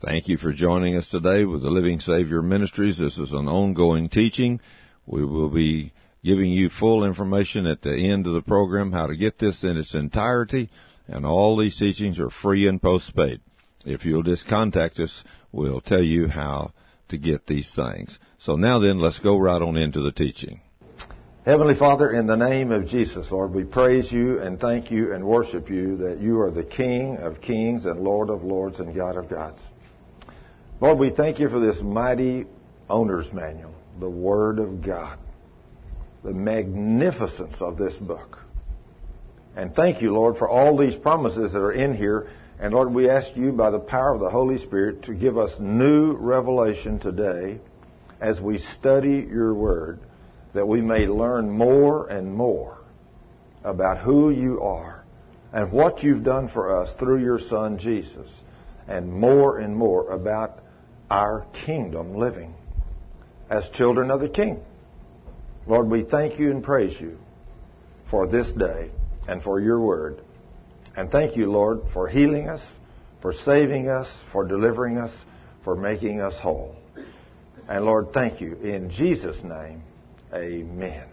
Thank you for joining us today with the Living Savior Ministries. This is an ongoing teaching. We will be giving you full information at the end of the program how to get this in its entirety, and all these teachings are free and postpaid. If you'll just contact us, we'll tell you how to get these things. So now then, let's go right on into the teaching. Heavenly Father, in the name of Jesus, Lord, we praise you and thank you and worship you that you are the King of kings and Lord of lords and God of gods. Lord, we thank you for this mighty owner's manual, the Word of God, the magnificence of this book. And thank you, Lord, for all these promises that are in here. And Lord, we ask you by the power of the Holy Spirit to give us new revelation today as we study your Word, that we may learn more and more about who you are and what you've done for us through your Son, Jesus, and more about our kingdom living as children of the King. Lord, we thank you and praise you for this day and for your Word. And thank you, Lord, for healing us, for saving us, for delivering us, for making us whole. And Lord, thank you. In Jesus' name, amen.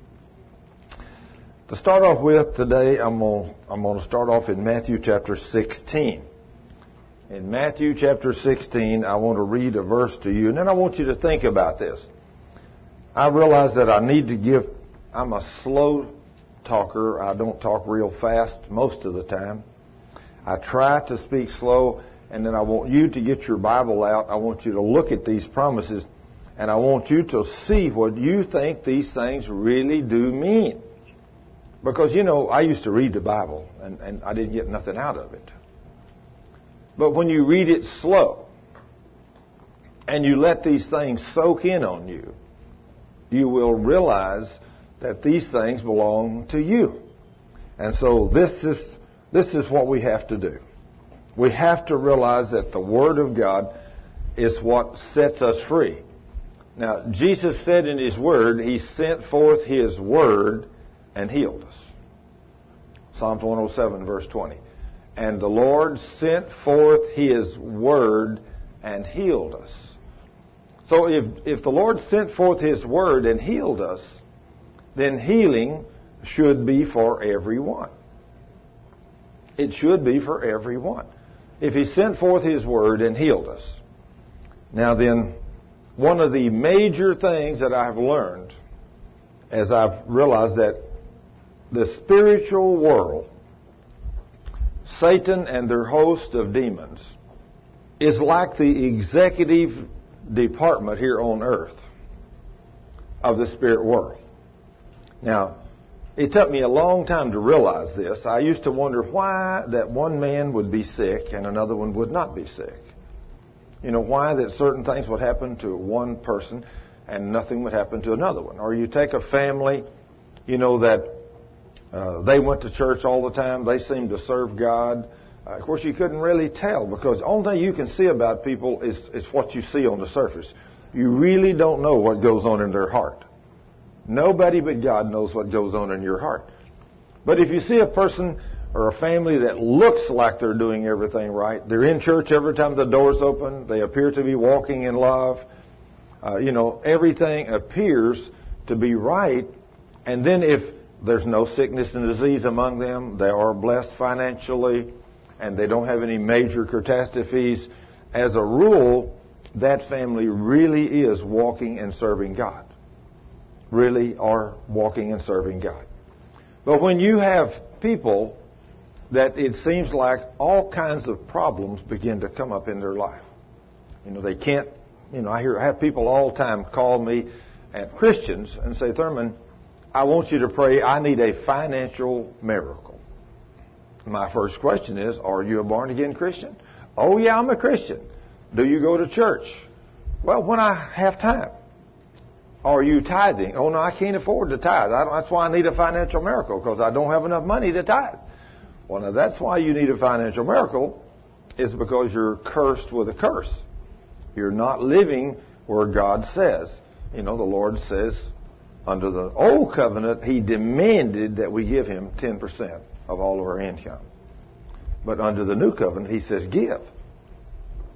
To start off with today, I'm going to start off in Matthew chapter 16. In Matthew chapter 16, I want to read a verse to you, and then I want you to think about this. I realize that I'm a slow talker. I don't talk real fast most of the time. I try to speak slow, and then I want you to get your Bible out. I want you to look at these promises, and I want you to see what you think these things really do mean. Because, I used to read the Bible, and I didn't get nothing out of it. But when you read it slow, and you let these things soak in on you, you will realize that these things belong to you. And so this is what we have to do. We have to realize that the Word of God is what sets us free. Now, Jesus said in His Word, He sent forth His Word and healed us. Psalms 107, verse 20. And the Lord sent forth His Word and healed us. So if the Lord sent forth His Word and healed us, then healing should be for everyone. It should be for everyone. If He sent forth His Word and healed us. Now then, one of the major things that I've learned as I've realized that the spiritual world, Satan and their host of demons, is like the executive department here on earth of the spirit world. Now, it took me a long time to realize this. I used to wonder why that one man would be sick and another one would not be sick. Why that certain things would happen to one person and nothing would happen to another one. Or you take a family, that they went to church all the time. They seemed to serve God. Of course, you couldn't really tell because the only thing you can see about people is what you see on the surface. You really don't know what goes on in their heart. Nobody but God knows what goes on in your heart. But if you see a person or a family that looks like they're doing everything right, they're in church every time the door's open, they appear to be walking in love, everything appears to be right, and then if there's no sickness and disease among them, they are blessed financially, and they don't have any major catastrophes, as a rule, that family really is walking and serving God. Really are walking and serving God. But when you have people that it seems like all kinds of problems begin to come up in their life. They can't, I have people all the time call me, and Christians, and say, Thurman, I want you to pray, I need a financial miracle. My first question is, are you a born-again Christian? Oh, yeah, I'm a Christian. Do you go to church? Well, when I have time. Are you tithing? Oh, no, I can't afford to tithe. That's why I need a financial miracle, because I don't have enough money to tithe. Well, now, that's why you need a financial miracle, is because you're cursed with a curse. You're not living where God says. The Lord says, under the old covenant, He demanded that we give Him 10% of all of our income. But under the new covenant, He says, give.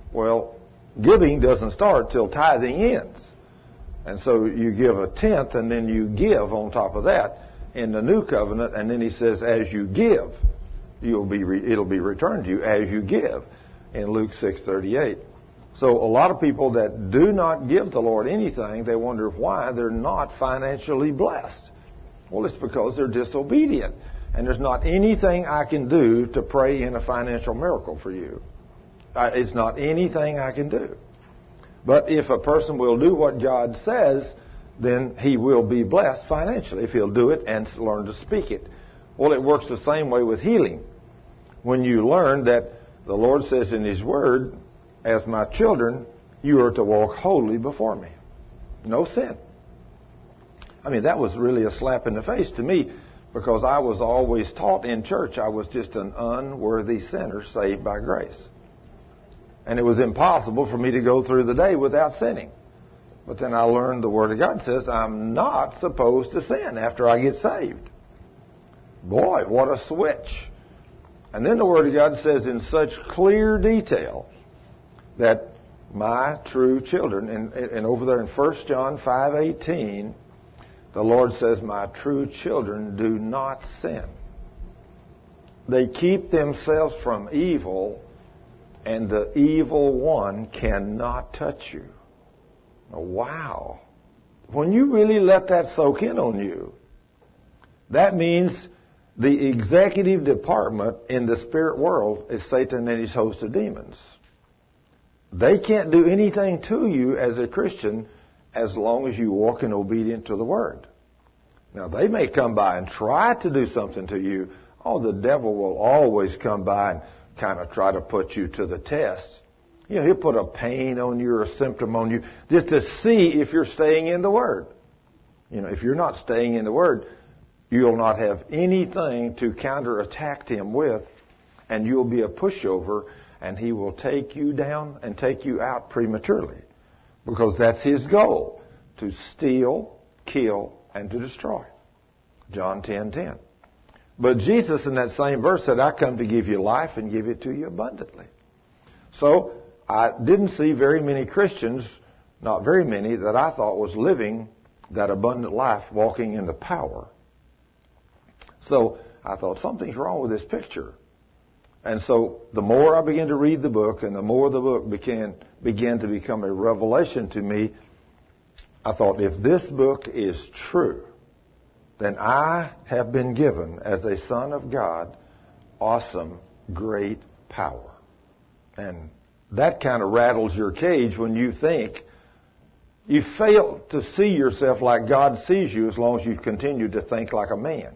Well, giving doesn't start till tithing ends. And so you give a tenth and then you give on top of that in the new covenant. And then he says, as you give, it'll be returned to you as you give in Luke 6:38. So a lot of people that do not give the Lord anything, they wonder why they're not financially blessed. Well, it's because they're disobedient. And there's not anything I can do to pray in a financial miracle for you. It's not anything I can do. But if a person will do what God says, then he will be blessed financially if he'll do it and learn to speak it. Well, it works the same way with healing. When you learn that the Lord says in His Word, as my children, you are to walk holy before me. No sin. I mean, that was really a slap in the face to me, because I was always taught in church I was just an unworthy sinner saved by grace. And it was impossible for me to go through the day without sinning. But then I learned the Word of God says I'm not supposed to sin after I get saved. Boy, what a switch. And then the Word of God says in such clear detail that my true children, and over there in 1 John 5:18, the Lord says, my true children do not sin. They keep themselves from evil, and the evil one cannot touch you. Wow. When you really let that soak in on you, that means the executive department in the spirit world is Satan and his host of demons. They can't do anything to you as a Christian as long as you walk in obedience to the Word. Now, they may come by and try to do something to you. Oh, the devil will always come by and kind of try to put you to the test. You know, he'll put a pain on you or a symptom on you just to see if you're staying in the Word. You know, if you're not staying in the Word, you'll not have anything to counterattack him with, and you'll be a pushover, and he will take you down and take you out prematurely, because that's his goal, to steal, kill, and to destroy. John 10:10. But Jesus in that same verse said, I come to give you life and give it to you abundantly. So I didn't see very many Christians, not very many, that I thought was living that abundant life, walking in the power. So I thought something's wrong with this picture. And so the more I began to read the book, and the more the book began to become a revelation to me, I thought, if this book is true, then I have been given, as a son of God, awesome, great power. And that kind of rattles your cage when you think you fail to see yourself like God sees you as long as you continue to think like a man.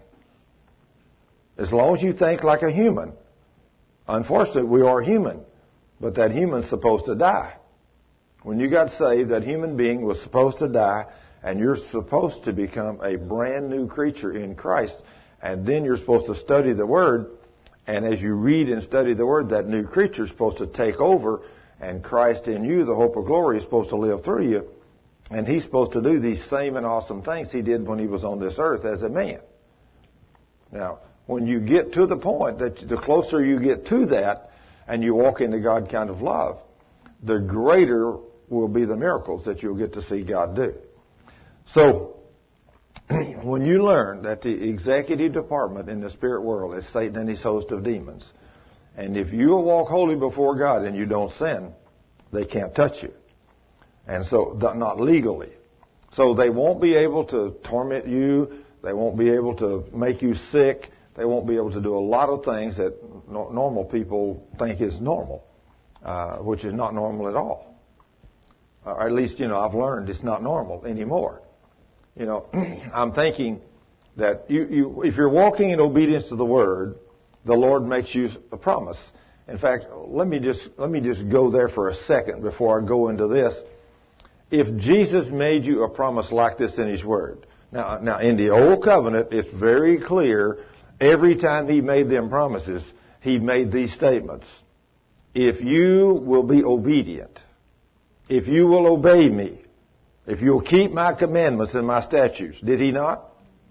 As long as you think like a human. Unfortunately, we are human, but that human's supposed to die. When you got saved, that human being was supposed to die, and you're supposed to become a brand new creature in Christ. And then you're supposed to study the Word, and as you read and study the Word, that new creature is supposed to take over, and Christ in you, the hope of glory, is supposed to live through you, and He's supposed to do these same and awesome things He did when He was on this earth as a man. Now, when you get to the point that the closer you get to that, and you walk into God kind of love, the greater will be the miracles that you'll get to see God do. So, when you learn that the executive department in the spirit world is Satan and his host of demons, and if you will walk holy before God and you don't sin, they can't touch you. And so, not legally. So they won't be able to torment you. They won't be able to make you sick. They won't be able to do a lot of things that normal people think is normal, which is not normal at all. Or at least, I've learned it's not normal anymore. I'm thinking that if you're walking in obedience to the Word, the Lord makes you a promise. In fact, let me just go there for a second before I go into this. If Jesus made you a promise like this in His Word, now in the Old Covenant, it's very clear. Every time He made them promises, He made these statements. If you will be obedient, if you will obey me, if you'll keep my commandments and my statutes, did He not?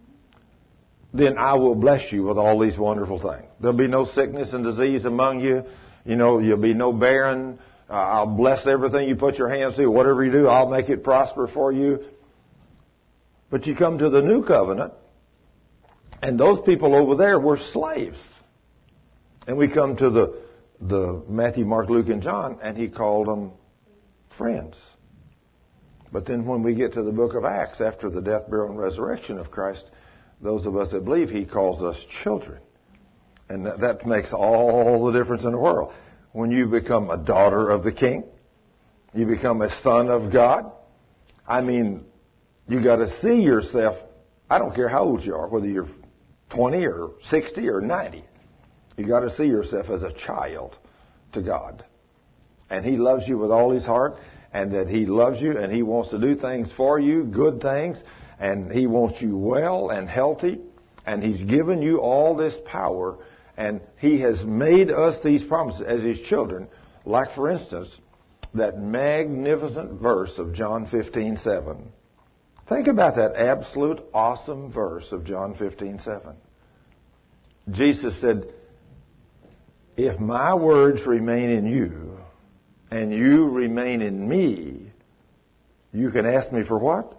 Then I will bless you with all these wonderful things. There'll be no sickness and disease among you. You'll be no barren. I'll bless everything you put your hands to. Whatever you do, I'll make it prosper for you. But you come to the new covenant, and those people over there were slaves. And we come to the Matthew, Mark, Luke, and John, and he called them friends. But then when we get to the book of Acts, after the death, burial, and resurrection of Christ, those of us that believe, he calls us children. And that makes all the difference in the world. When you become a daughter of the King, you become a son of God. I mean, you got to see yourself, I don't care how old you are, whether you're 20 or 60 or 90. You got to see yourself as a child to God. And he loves you with all his heart, and that he loves you, and he wants to do things for you, good things, and he wants you well and healthy, and he's given you all this power, and he has made us these promises as his children. Like, for instance, that magnificent verse of John 15:7. Think about that absolute awesome verse of John 15:7. Jesus said, if my words remain in you, and you remain in me, you can ask me for what?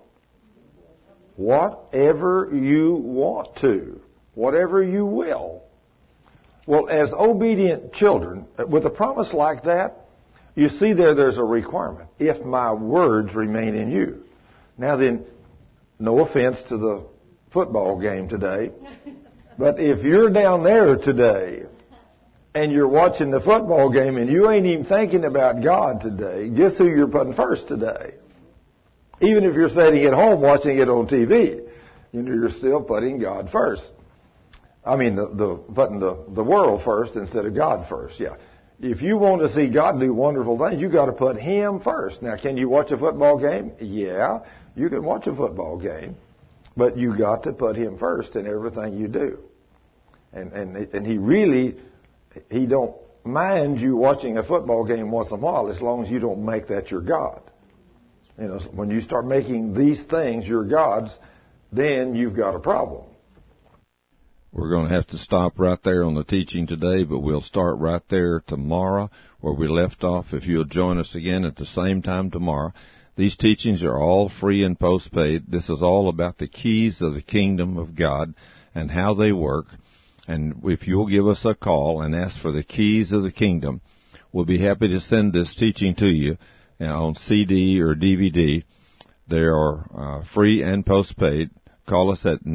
Whatever you want to. Whatever you will. Well, as obedient children, with a promise like that, you see there's a requirement. If my words remain in you. Now then, no offense to the football game today, but if you're down there today, and you're watching the football game and you ain't even thinking about God today, guess who you're putting first today? Even if you're sitting at home watching it on TV, you're still putting God first. I mean, putting the world first instead of God first, yeah. If you want to see God do wonderful things, you got to put him first. Now, can you watch a football game? Yeah, you can watch a football game, but you got to put him first in everything you do. And he don't mind you watching a football game once in a while as long as you don't make that your God. You know, when you start making these things your gods, then you've got a problem. We're going to have to stop right there on the teaching today, but we'll start right there tomorrow where we left off. If you'll join us again at the same time tomorrow. These teachings are all free and postpaid. This is all about the keys of the kingdom of God and how they work. And if you'll give us a call and ask for the keys of the kingdom, we'll be happy to send this teaching to you on CD or DVD. They are free and postpaid. Call us at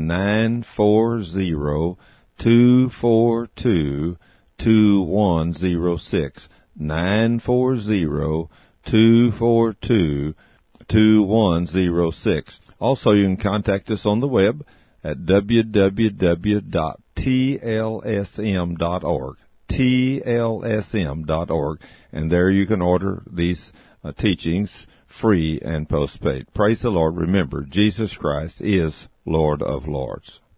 940-242-2106. 940-242-2106. Also, you can contact us on the web at www.tlsm.org. tlsm.org. And there you can order these teachings free and postpaid. Praise the Lord. Remember, Jesus Christ is Lord of Lords.